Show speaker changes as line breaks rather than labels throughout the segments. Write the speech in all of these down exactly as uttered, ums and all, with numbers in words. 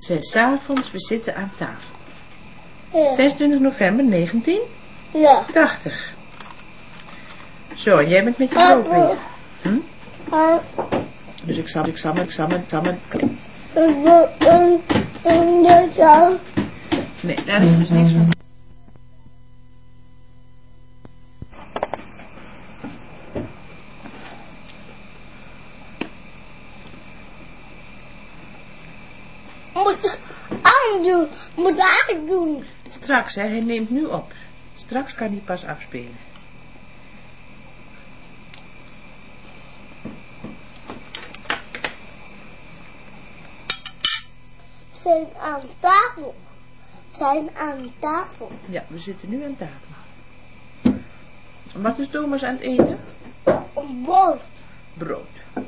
S'avonds, we zitten aan tafel.
Ja.
zesentwintig november negentien
Ja.
tachtig. Zo, jij bent met je brood weer. Hm?
Ah.
Dus ik zal, ik zal, ik zal, ik zal, ik zal. Nee, daar is dus niks van.
Moet aandoen, moet aandoen.
Straks, hè, hij neemt nu op. Straks kan hij pas afspelen.
Zijn aan tafel. Zijn aan tafel.
Ja, we zitten nu aan tafel. Wat is Thomas aan het eten?
Brood.
Brood.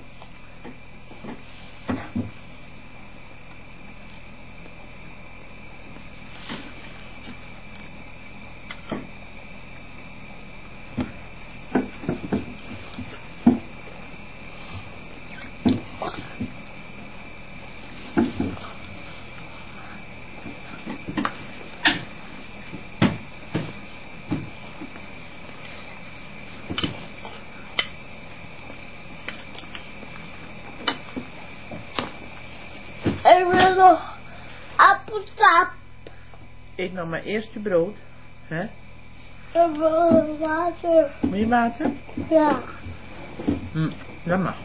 Ik wil nog appelsap.
Eet nou maar eerst je brood. Hè?
Ik wil water.
Wil je water?
Ja.
Hm, dat mag.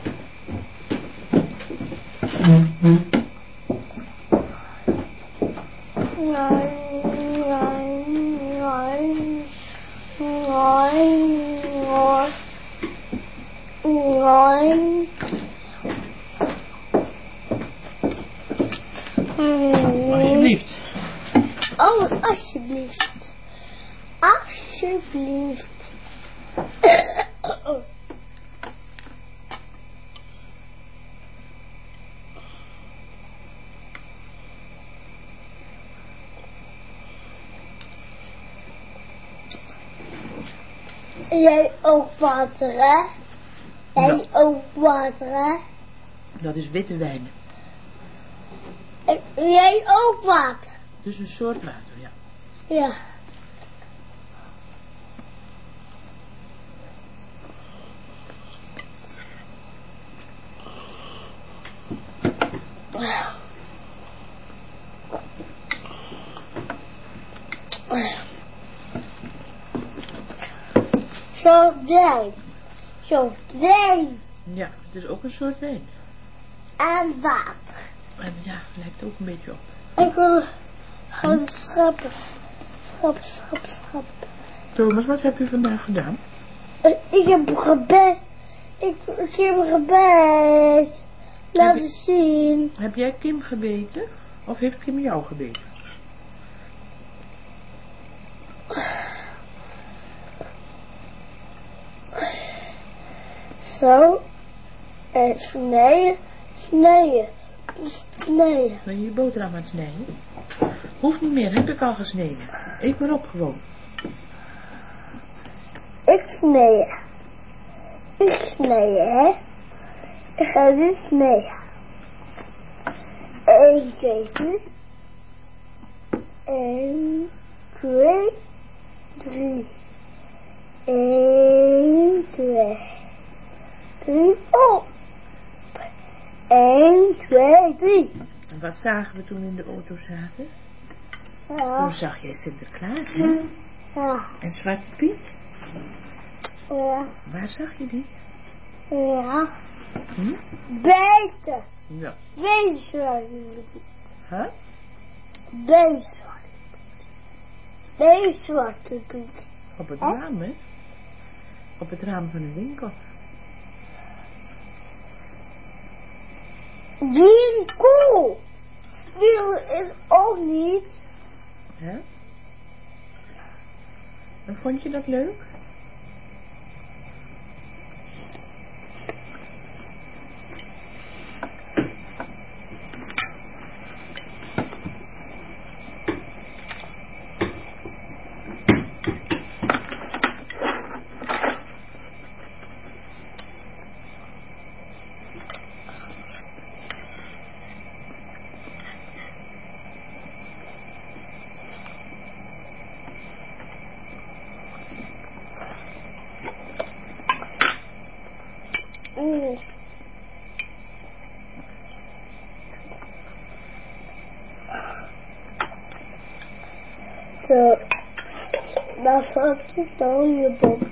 Nee, nee, nee. Nee, nee.
Alsjeblieft.
Oh, alsjeblieft. Alsjeblieft. Jij ook water, hè? Jij
Ja.
ook water, hè?
Dat is witte wijn.
Ik- Jij ook water.
Dus een soort water, ja.
Ja. Zo wijn. Zo wijn.
Ja, het is ook een soort wijn.
En water.
En ja, lijkt ook een beetje op.
Ik wil gaan schrappen. Schap, schap, schap.
Thomas, wat heb je vandaag gedaan?
Ik, ik heb gebed. Ik, ik heb gebed. Laten
je-
zien.
Heb jij Kim gebeten? Of heeft Kim jou gebeten?
Zo. En snijden. Snijden. Snijden.
Ben je je boterham aan het snijden? Hoeft niet meer, heb ik al gesneden. Eet maar op gewoon.
Ik snijden. Ik snijden, hè. Ik ga nu snijden. Eén, twee, drie. Eén, twee, drie. Eén, twee, drie. Oh. Eén, twee, drie.
En wat zagen we toen we in de auto zaten? Toen
Ja.
zag jij Sinterklaas, hè?
Ja.
En Zwarte Piet?
Ja.
Waar zag je die?
Ja.
Hm?
Beter.
Ja.
Beter.
Huh?
Beter. Beter.
Op het
Hè?
raam, hè? Op het raam van een winkel.
Die koe. Die is ook niet.
Hè? En vond je dat leuk?
Mm. Zo. Dan valt je zo je bok.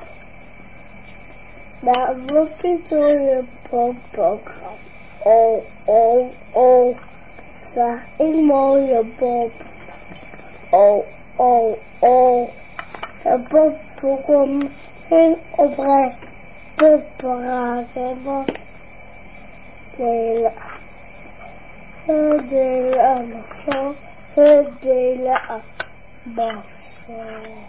Dan valt je zo je bok. Oh, oh, oh. Sa een mooie bob. Oh, oh, oh. De bob begon heel oprecht te praten. Delen. Verdelen aan de zo. Verdelen aan de zo.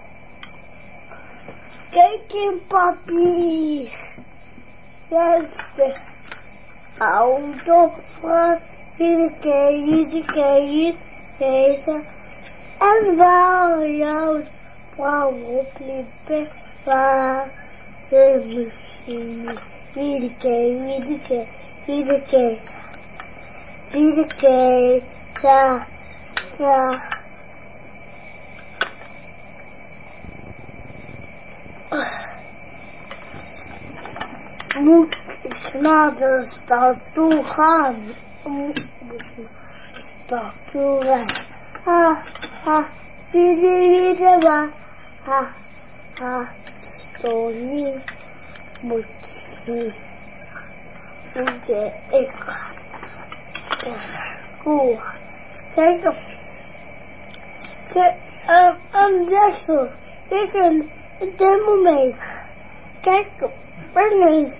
Kijk in papier. Juist. Auto, vraag. Iedere keer, iedere keer, iedere keer. En waar jouw vrouw opliepen, waar de machine. Iedere keer, iedere keer, iedere keer. Iedere keer, ja, ja. Moet ik naar de stad toe gaan? Moet ik naar de stad toe gaan? Ha, ha, die, die, die, die, ha, ha, zo niet moet ik, moet ik, goed, kijk op, kijk, aan deksel, kijk een, een demo mee, kijk op, brengen,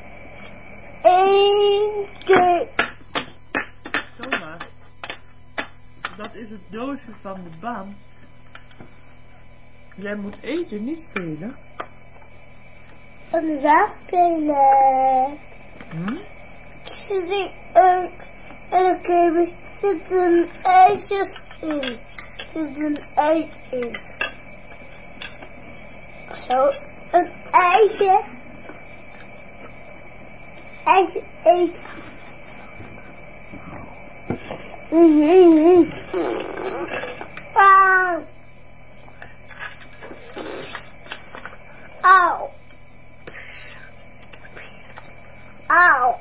één keer.
Thomas, dat is het doosje van de baan. Jij moet eten, niet spelen.
En wel spelen.
Hm?
Zit een, en oké, er zit een eitje in. Er zit een eitje in. Zo, een eitje. Eitje eten. Mm-hmm. Auw. Auw. Auw.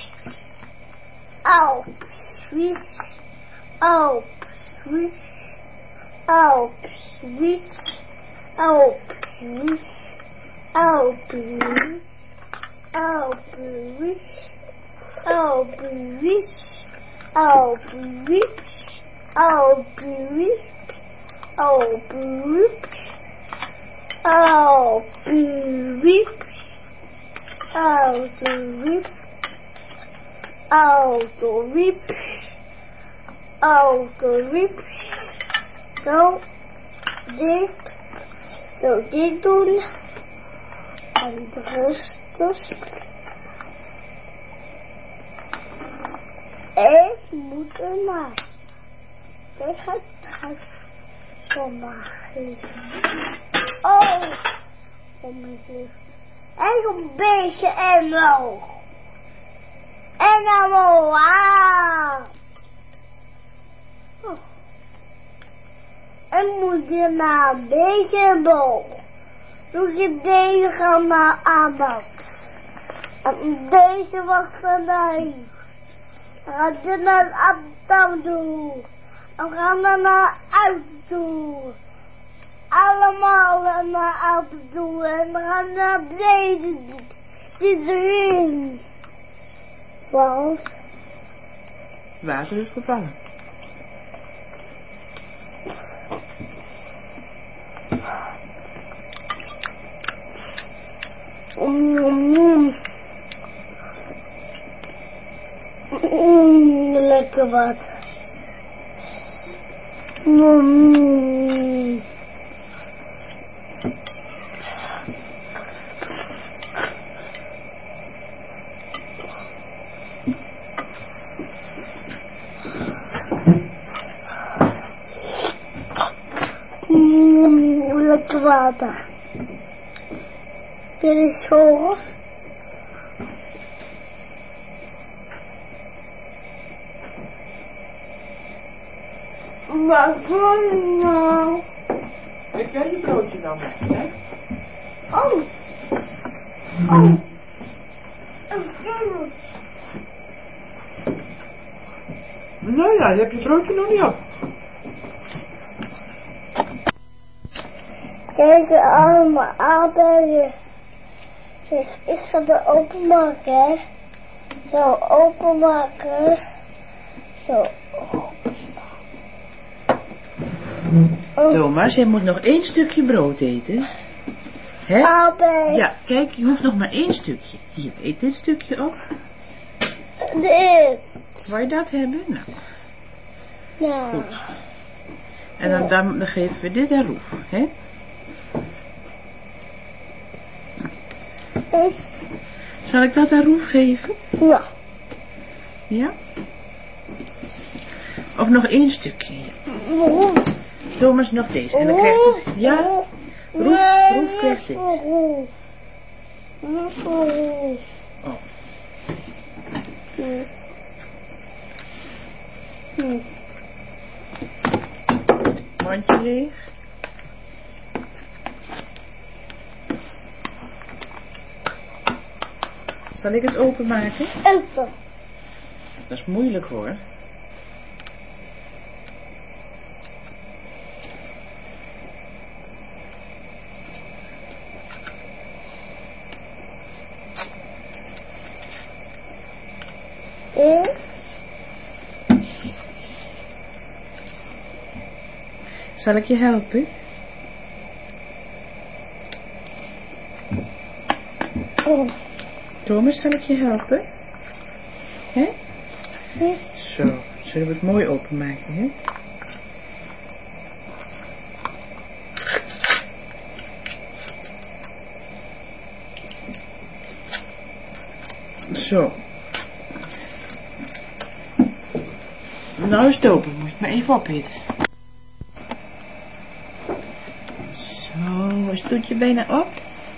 Auw. Sweet. Auw. Sweet. Auw. Sweet. Auw. Sweet. Auw. Sweet. Auw. Sweet. Auw. Sweet. Oh, bleep. Oh, bleep. Oh, bleep. Oh, bleep. Oh, bleep. Oh, bleep. Oh, bleep. Zo, dit. Zo, dit doen. En rustig. Ik moet er maar. Ik ga het zo maken. Oh, om mijn lief. En een beetje en wel. En dan wel. Wauw. Oh. En moet je maar een beetje bol. Doe je deze gaan maar aan. En deze was van mij. We gaan dit naar de auto doen. We gaan naar de auto. Allemaal naar de auto doen. En we gaan naar beneden. Dit erin. Wat?
Water is gevallen.
Mm, mm, lekker wat. Mm. Mm, lekker water. Dit is zo. Wat doe je nou?
Ik ken je broodje dan weg, hè?
Oh. Oh. Een
Nou ja, je hebt je broodje nog niet op.
Deze allemaal aardbeien. Dus ik ga het openmaken. Zo openmaken. Zo. Oh.
Thomas, jij moet nog één stukje brood eten. Hè?
Aardbeien.
Ja, kijk, je hoeft nog maar één stukje. Hier, eet dit stukje op.
Dit.
Wil je dat hebben? Nou,
Ja.
goed. En dan, dan, dan geven we dit aan Roef, hè? Zal ik dat aan Roef geven?
Ja.
Ja? Of nog één stukje?
Waarom?
Thomas, nog deze. En dan krijgt het... Ja? Roef, Roef krijgt dit. Oh. Mondje leeg. Zal ik het openmaken?
Open.
Dat is moeilijk hoor.
Eh?
Zal ik je helpen?
Oh.
Thomas, zal ik je helpen? Hè?
Eh?
Zo, zullen we het mooi openmaken, hè? Zo. Nou is het open, moet je het maar even opeten. Zo, is het toetje bijna op?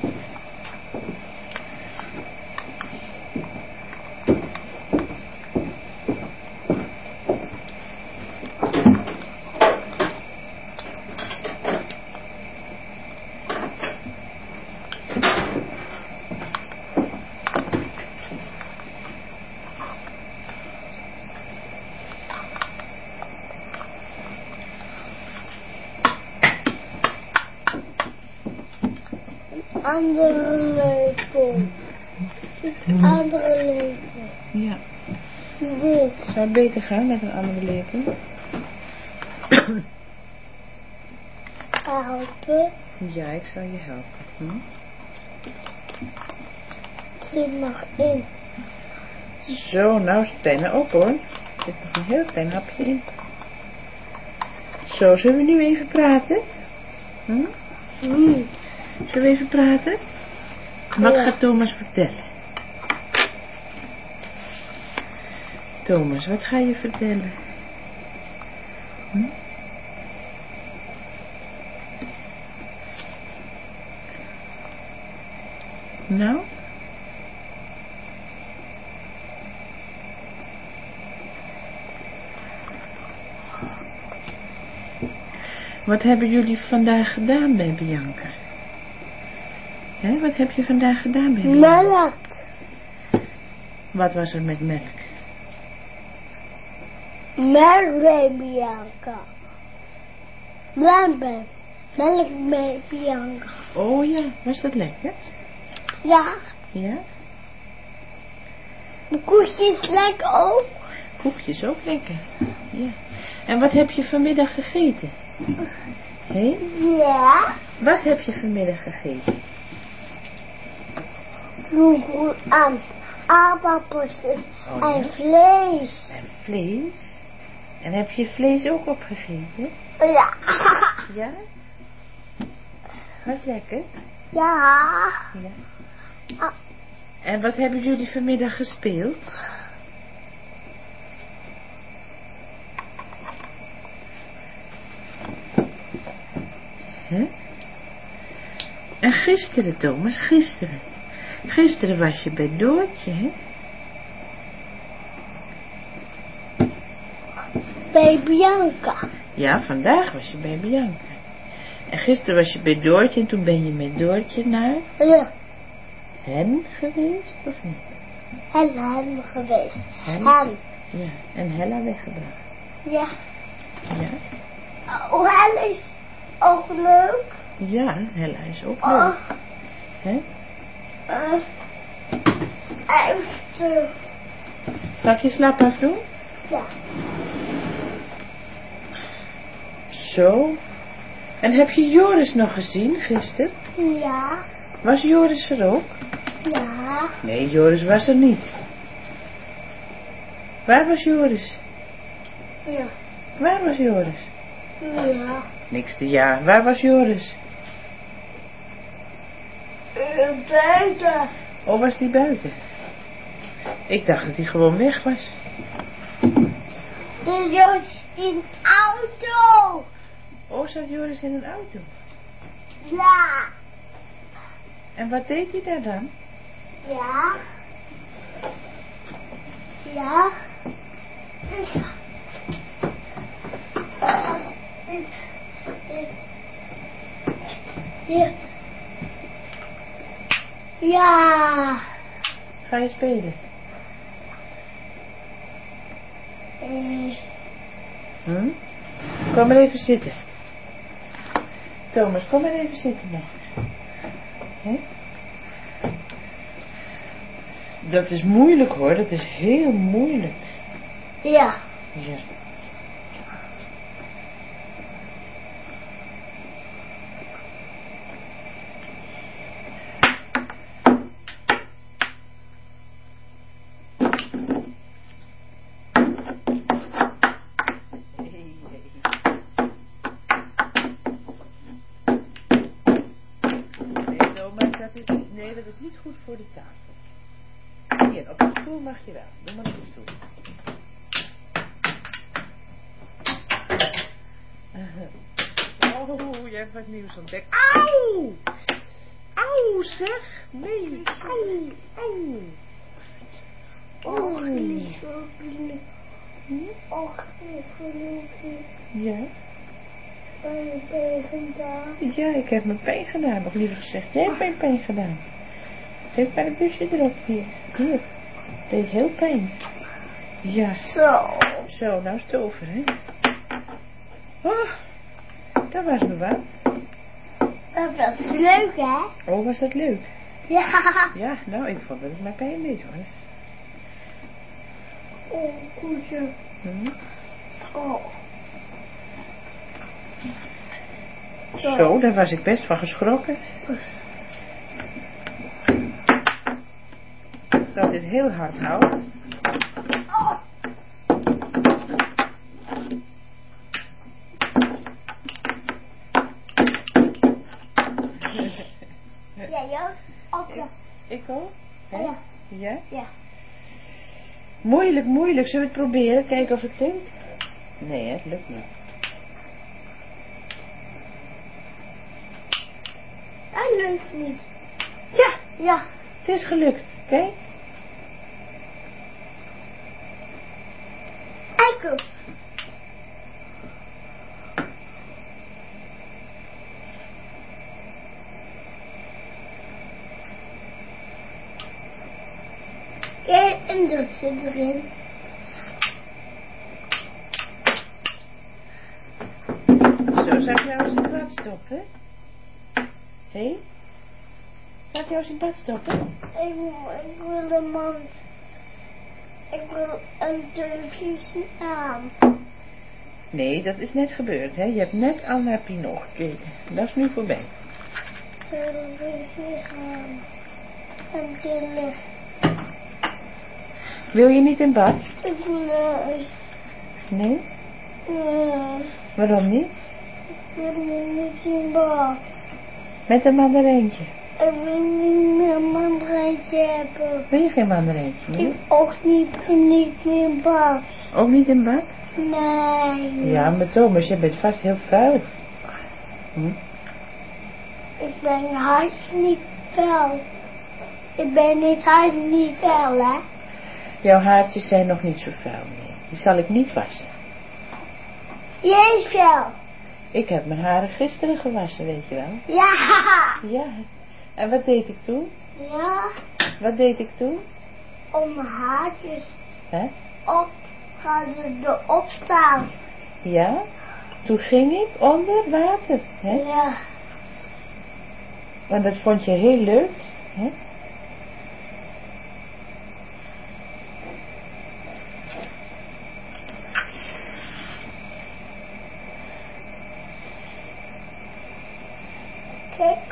Andere lepel. Andere lepel.
Ja.
Dit.
Zou het beter gaan met een andere lepel?
Helpen.
Ja, ik zal je helpen. Hm?
Dit mag in.
Zo, nou is het bijna op hoor. Er zit nog een heel klein hapje in. Zo, zullen we nu even praten? Hm?
Mm.
Zullen we even praten? Wat
Ja.
gaat Thomas vertellen? Thomas, wat ga je vertellen? Hm? Nou? Wat hebben jullie vandaag gedaan bij Bianca? Hè, wat heb je vandaag gedaan bij Bianca?
Melk.
Wat was er met melk?
Melk bij Bianca. Melk bij. Melk bij Bianca.
Oh ja, was dat lekker?
Ja.
Ja?
De koekje is lekker ook.
Koekjes ook lekker. Ja. En wat heb je vanmiddag gegeten? Hé?
Ja.
Wat heb je vanmiddag gegeten?
Yoghurt aan aardappels
Oh,
en
ja?
vlees.
En vlees? En heb je vlees ook opgegeten?
Ja.
Ja? Was lekker?
Ja.
Ja.
Ah.
En wat hebben jullie vanmiddag gespeeld? Hè? En gisteren, Thomas, gisteren. Gisteren was je bij Doortje, hè?
Bij Bianca.
Ja, vandaag was je bij Bianca. En gisteren was je bij Doortje en toen ben je met Doortje naar
Ja.
hen geweest, of niet?
Hen, hen geweest.
Hen?
Hen.
Ja, en Hella weggebracht.
Ja.
Ja?
Oh, hen is ook leuk.
Ja, Hella is ook
Oh.
leuk. Hè?
Uh, even.
Zal ik je slaappas doen?
Ja.
Zo. En heb je Joris nog gezien gisteren?
Ja.
Was Joris er ook?
Ja.
Nee, Joris was er niet. Waar was Joris?
Ja.
Waar was Joris?
Ja.
Niks te ja. Waar was Joris?
Uh, buiten.
Oh, was die buiten? Ik dacht dat hij gewoon weg was.
De Joris in auto.
Oh, zat Joris in een auto?
Ja.
En wat deed hij daar dan?
Ja. Ja. Ja. Ja.
Ga je spelen?
Eh.
Hm? Kom maar even zitten. Thomas, kom maar even zitten nog. Hè? Dat is moeilijk hoor, dat is heel moeilijk.
Ja.
Ja. Nee, Thomas, dat is, nee, dat is niet goed voor de tafel. Hier, op de stoel mag je wel. Doe maar op de stoel. Oh, je hebt wat nieuws ontdekt. Auw! Auw, zeg! Nee, auw, auw.
Och,
Oh.
lieve, lieve. Och, lieve, lieve.
Ja?
Ben je tegen daar?
Ja, ik heb mijn pijn gedaan. Of liever gezegd, jij hebt mijn pijn gedaan. Geef maar een busje erop hier. Hier. Deed heel pijn. Ja.
Zo.
Zo, nou is het over, hè? Oh, dat was me wat.
Dat was leuk, hè?
Oh, was dat leuk?
Ja.
Ja, nou, ik vond dat het maar pijn deed, hoor.
Oh, koetje.
Hm?
Oh.
Zo, daar was ik best van geschrokken. Ik zal dit heel hard houden.
Oh. Ja, Joost? Ook ja.
Ik ook? Hè?
Ja.
Ja?
Ja.
Moeilijk, moeilijk. Zullen we het proberen? Kijken of het lukt? Nee, hè, het lukt niet.
Dat lukt niet.
Ja,
Ja.
het is gelukt. Kijk.
Eikel. Kijk, en dat zit erin.
Zo, zou ik jou eens in het bad stoppen? Hé? Hey? Zou ik jou eens in het bad stoppen?
Ik, ik wil een man. Ik wil een televisie aan.
Nee, dat is net gebeurd, hè? Je hebt net al naar Pinot gekeken. Dat is nu voorbij.
Televisie aan. En tele.
Wil je niet in bad?
Ik wil.
Nee?
Uh,
Waarom niet?
ik wil niet in bad.
Met een mandarijntje.
Ik wil niet meer een mandarijntje hebben.
Wil je geen mandarijntje? Nee?
Ik ook niet, niet in bad.
Ook niet in bad?
Nee.
Ja, maar Thomas, je bent vast heel vuil. Hm?
Ik ben hard niet vuil. Ik ben niet hard niet vuil, hè?
Jouw haartjes zijn nog niet zo vuil, nee. Die zal ik niet wassen.
Jij is vuil.
Ik heb mijn haren gisteren gewassen, weet je wel.
Ja.
Ja. En wat deed ik toen?
Ja.
Wat deed ik toen?
om haartjes
Hè?
op, gaan we erop staan.
Ja? Toen ging ik onder water. Hè?
Ja.
Want dat vond je heel leuk. Hè?
Kijk.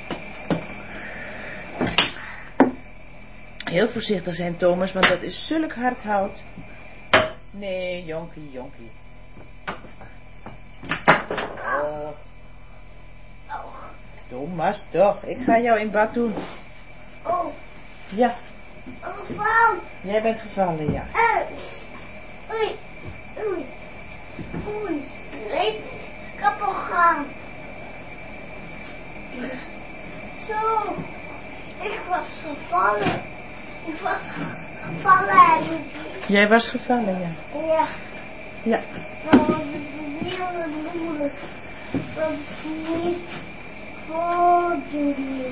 Heel voorzichtig zijn, Thomas, want dat is zulk hard hout. Nee, jonkie, jonkie. Oh.
Oh.
Thomas, toch. Ik ga jou in bad doen.
Oh.
Ja,
Oh, vrouw.
jij bent gevallen, ja.
Eh. Oei. Oei. Oei. Nee. Kapot gaan. Zo. Ik was gevallen. Ik was gevallen.
Jij was gevallen, ja.
Ja.
Ja.
Nou, dat is heel moeilijk. Dat is niet voor doen.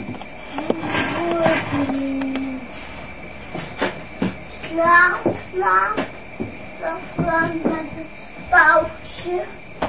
Slaan, slaan. Dan slaan met het touwtje.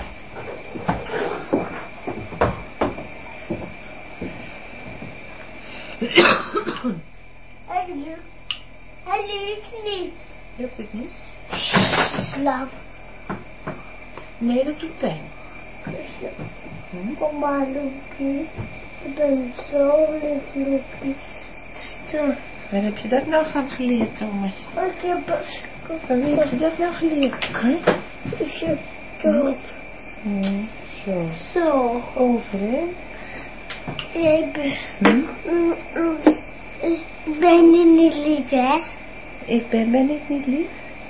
Hij lukt. Hij lukt niet.
Lukt het niet?
Slaan.
Nee, dat doet pijn. Hm?
Kom maar, Loekie. Ik ben zo lief, Loekie. Zo.
Waar heb je dat nou van geleerd, Thomas?
Ik heb
Waar heb je dat nou geleerd? Hè?
Ik heb zo.
Hm, zo.
Zo.
Over, hè?
Ik ben...
Hm?
Mm, mm. Ik ben je niet lief, hè?
Ik ben, ben ik niet lief?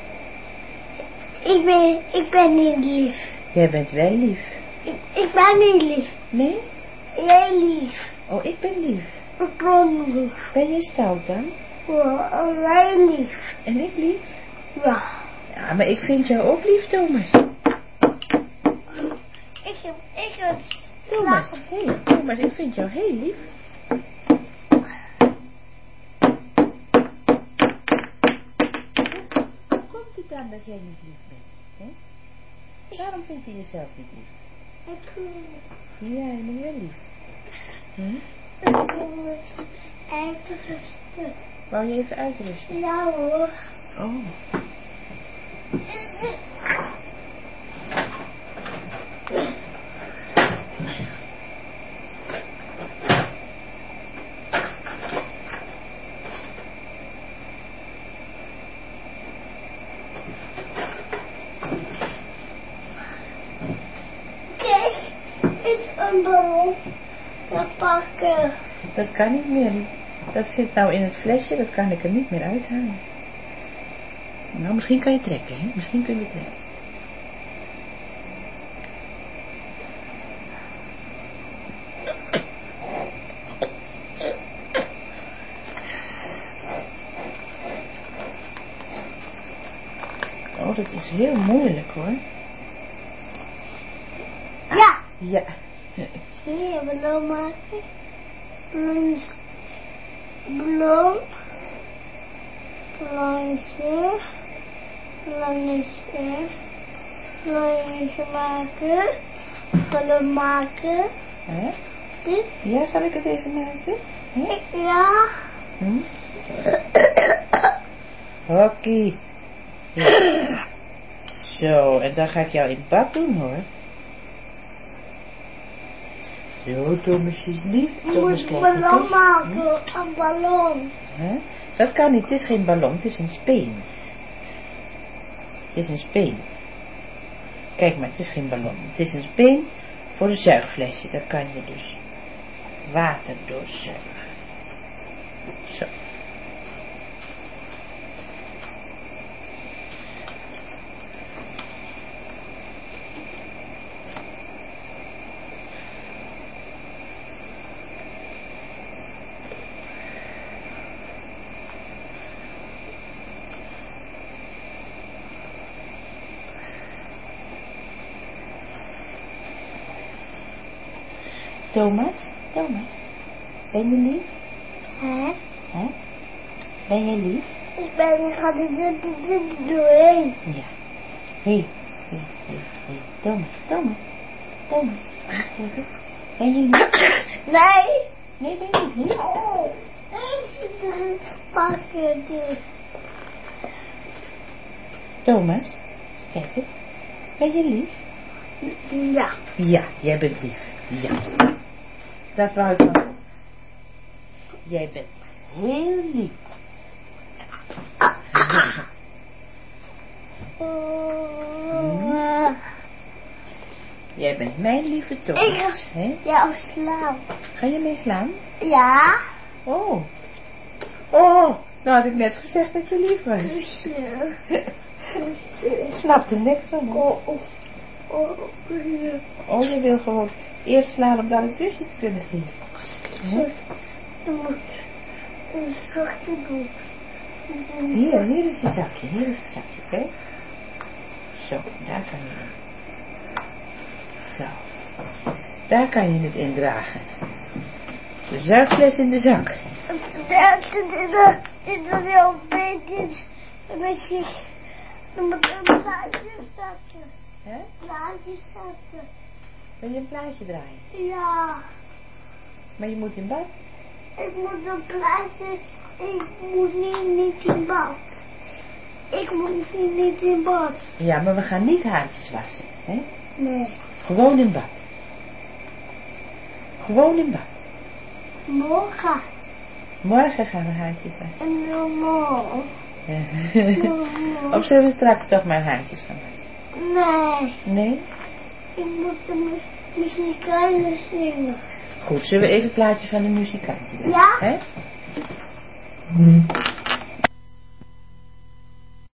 Ik ben, ik ben niet lief.
Jij bent wel lief.
Ik, ik ben niet lief.
Nee?
Jij lief.
Oh, ik ben lief.
Ik ben lief.
Ben je stout dan?
Ja, jij lief.
En ik lief?
Ja.
Ja, maar ik vind jou ook lief, Thomas.
Ik heb, ik heb...
Thomas, hé, hey, Thomas, ik vind jou heel lief. Hoe komt het dan dat jij niet lief bent? Hè? Waarom vind je jezelf niet lief?
Ik wil...
Ja, je bent wel lief. Hm?
Ik wil het uitrusten.
Wou je even uitrusten?
Ja hoor.
Oh.
Kijk, is een ballon. Dat pakken.
Dat kan niet meer. Dat zit nou in het flesje, dat kan ik er niet meer uithalen. Nou, misschien kan je trekken, hè? Misschien kun je trekken. Oh, dat is heel moeilijk, hoor.
Ja.
Ja.
Hier, ballon maken. Ballon. Ballon. Ballonnetje. Ballonnetje. Ballonnetje maken. Ballon maken.
Hè?
Dit.
Ja, zal ik het even maken? Hè?
Ja.
Hm? Hockey. Ja. Zo, en dan ga ik jou in het bad doen, hoor. Zo, Thomas is lief.
Je
Thomas
moet
krijgt een
ballon
kus.
maken. Een ballon.
Hè? Dat kan niet, het is geen ballon, het is een speen. Het is een speen. Kijk maar, het is geen ballon. Het is een speen voor een zuigflesje. Daar kan je dus water doorzuigen. Zo. Thomas, Thomas, ben je lief?
Hè?
Hè? Ben je lief?
Ik ben, ga er doorheen.
Ja. Hé, hé, hé, hé. Thomas, Thomas, Thomas. Kijk eens. Ben je lief?
Nee.
Nee, ben je niet lief?
Oh, ik zit er een pakje dus.
Thomas, kijk eens. Ben je lief?
Ja.
Ja, jij bent lief. Ja. Dat wou ik van. Jij bent heel lief. Ja.
Uh,
Jij bent mijn lieve Thomas.
ik ga
hè?
jou slaan.
Ga je mee slaan?
Ja.
Oh. Oh, nou had ik net gezegd dat je lief was. Ik snap er niks van. Hè?
Oh, oh, oh,
Oh, je wil gewoon eerst slaan om dan een kusje te kunnen geven. Hè?
Je moet een zakje doen.
Hier, hier is je zakje. Hier is het zakje, kijk. Zo, daar kan je in. Zo. Daar kan je het in dragen. De zuigfles in de zak.
Ja, dit is heel beetje een beetje, dan moet een plaatje zetten.
Hè?
Plaatje zetten.
Wil je een plaatje draaien?
Ja,
Maar je moet in bad.
ik moet een plaatje, ik moet niet, niet in bad. Ik moet niet, niet in bad.
Ja, maar we gaan niet haartjes wassen. Hè?
Nee.
Gewoon in bad. Gewoon in bad.
Morgen.
Morgen gaan we haartjes wassen.
En dan morgen.
Of zullen we straks toch maar haartjes gaan wassen?
Nee.
Nee?
Ik moet de muzikanten zingen.
Goed, zullen we even het plaatje van de muzikant doen?
Ja?
Hè?